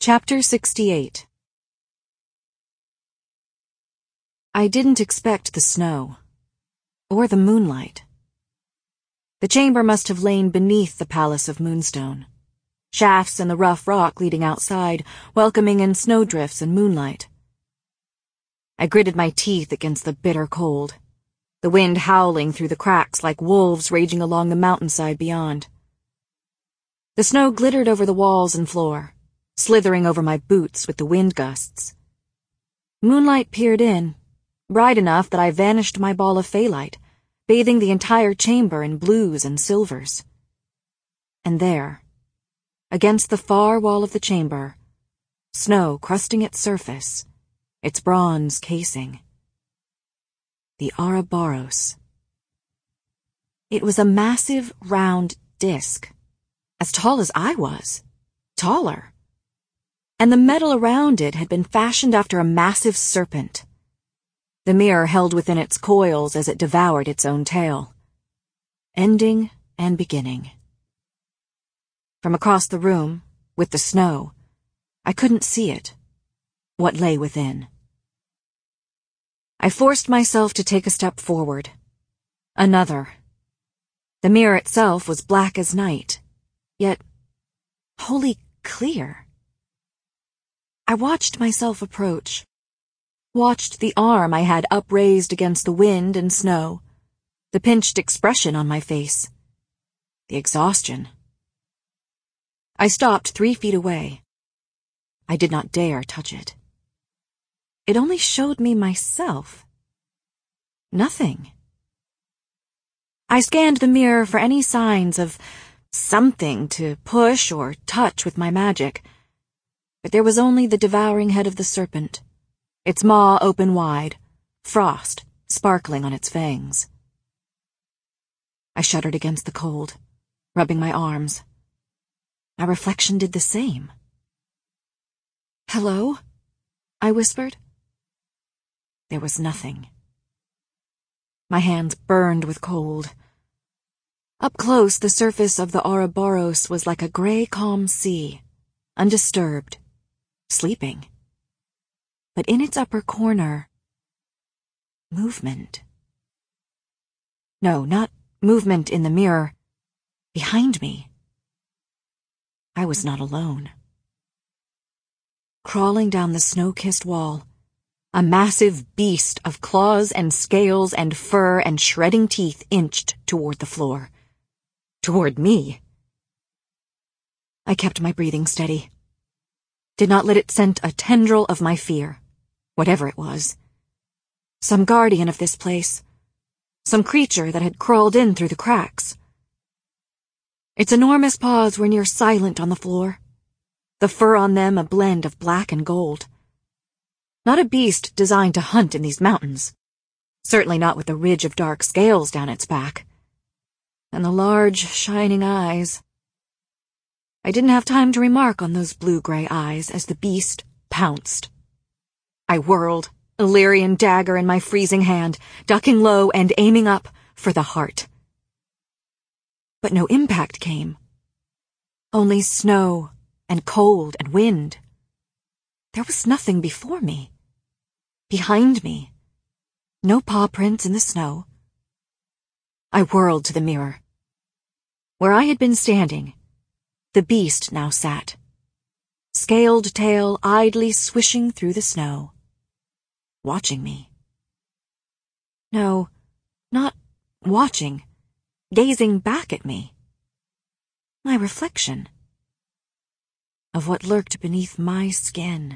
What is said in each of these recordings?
Chapter 68. I didn't expect the snow, or the moonlight. The chamber must have lain beneath the Palace of Moonstone, shafts in the rough rock leading outside, welcoming in snowdrifts and moonlight. I gritted my teeth against the bitter cold, the wind howling through the cracks like wolves raging along the mountainside beyond. The snow glittered over the walls and floor, slithering over my boots with the wind gusts. Moonlight peered in, bright enough that I vanished my ball of phalite, bathing the entire chamber in blues and silvers. And there, against the far wall of the chamber, snow crusting its surface, its bronze casing. The Ouroboros. It was a massive, round disk, as tall as I was, taller. And the metal around it had been fashioned after a massive serpent, the mirror held within its coils as it devoured its own tail, ending and beginning. From across the room, with the snow, I couldn't see it, what lay within. I forced myself to take a step forward. Another. The mirror itself was black as night, yet wholly clear. I watched myself approach, watched the arm I had upraised against the wind and snow, the pinched expression on my face, the exhaustion. I stopped 3 feet away. I did not dare touch it. It only showed me myself. Nothing. I scanned the mirror for any signs of something to push or touch with my magic, but there was only the devouring head of the serpent, its maw open wide, frost sparkling on its fangs. I shuddered against the cold, rubbing my arms. My reflection did the same. "Hello?" I whispered. There was nothing. My hands burned with cold. Up close, the surface of the Ouroboros was like a gray, calm sea, undisturbed, sleeping. But in its upper corner, movement. No, not movement in the mirror. Behind me. I was not alone. Crawling down the snow-kissed wall, a massive beast of claws and scales and fur and shredding teeth inched toward the floor. Toward me. I kept my breathing steady. Did not let it scent a tendril of my fear, whatever it was. Some guardian of this place. Some creature that had crawled in through the cracks. Its enormous paws were near silent on the floor, the fur on them a blend of black and gold. Not a beast designed to hunt in these mountains, certainly not with the ridge of dark scales down its back. And the large, shining eyes. I didn't have time to remark on those blue-gray eyes as the beast pounced. I whirled, Illyrian dagger in my freezing hand, ducking low and aiming up for the heart. But no impact came. Only snow and cold and wind. There was nothing before me. Behind me. No paw prints in the snow. I whirled to the mirror. Where I had been standing, the beast now sat, scaled tail idly swishing through the snow, watching me. No, not watching, gazing back at me. My reflection of what lurked beneath my skin.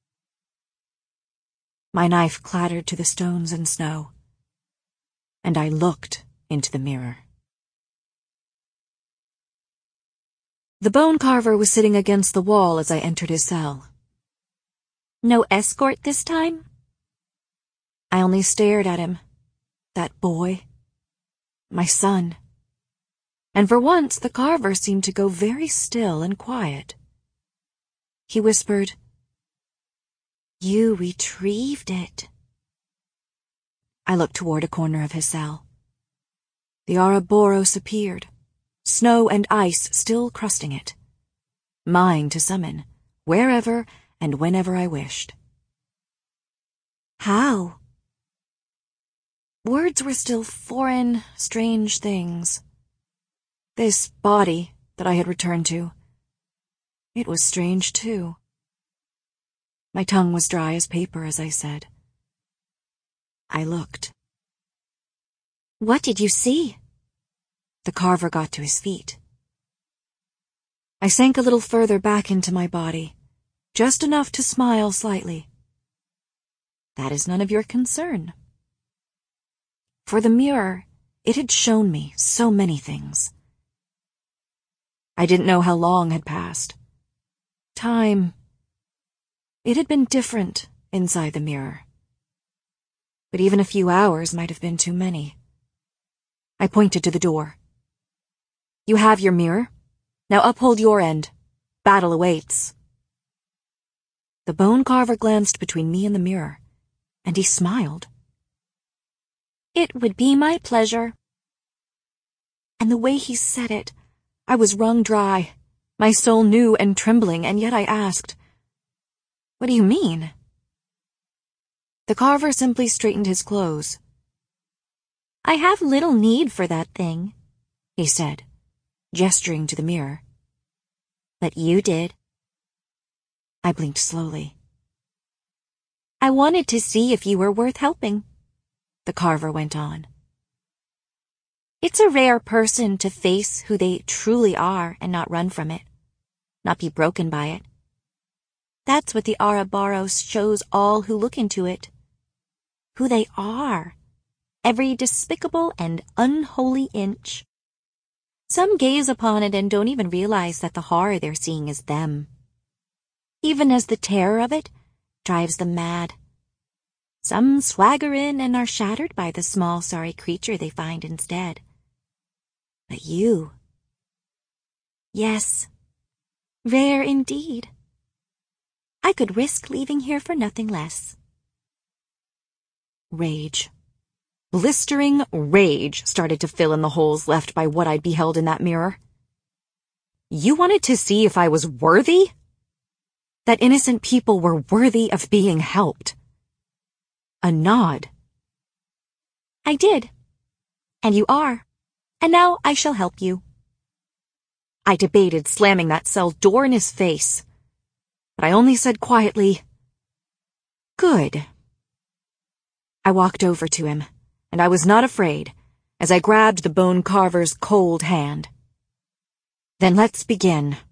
My knife clattered to the stones and snow, and I looked into the mirror. The bone carver was sitting against the wall as I entered his cell. "No escort this time?" I only stared at him, that boy, my son. And for once the carver seemed to go very still and quiet. He whispered, "You retrieved it." I looked toward a corner of his cell. The Ouroboros appeared, snow and ice still crusting it. Mine to summon, wherever and whenever I wished. How? Words were still foreign, strange things. This body that I had returned to, it was strange too. My tongue was dry as paper as I said. I looked. What did you see? The carver got to his feet. I sank a little further back into my body, just enough to smile slightly. That is none of your concern. For the mirror, it had shown me so many things. I didn't know how long had passed. Time. It had been different inside the mirror. But even a few hours might have been too many. I pointed to the door. You have your mirror. Now uphold your end. Battle awaits. The bone carver glanced between me and the mirror, and he smiled. It would be my pleasure. And the way he said it, I was wrung dry, my soul new and trembling, and yet I asked, What do you mean? The carver simply straightened his clothes. I have little need for that thing, he said, gesturing to the mirror. But you did. I blinked slowly. I wanted to see if you were worth helping, the carver went on. It's a rare person to face who they truly are and not run from it, not be broken by it. That's what the Ouroboros shows all who look into it. Who they are. Every despicable and unholy inch. Some gaze upon it and don't even realize that the horror they're seeing is them. Even as the terror of it drives them mad. Some swagger in and are shattered by the small, sorry creature they find instead. But you. Yes. Rare indeed. I could risk leaving here for nothing less. Rage. Blistering rage started to fill in the holes left by what I'd beheld in that mirror. You wanted to see if I was worthy? That innocent people were worthy of being helped. A nod. I did. And you are. And now I shall help you. I debated slamming that cell door in his face, but I only said quietly, Good. I walked over to him, and I was not afraid, as I grabbed the bone carver's cold hand. Then let's begin.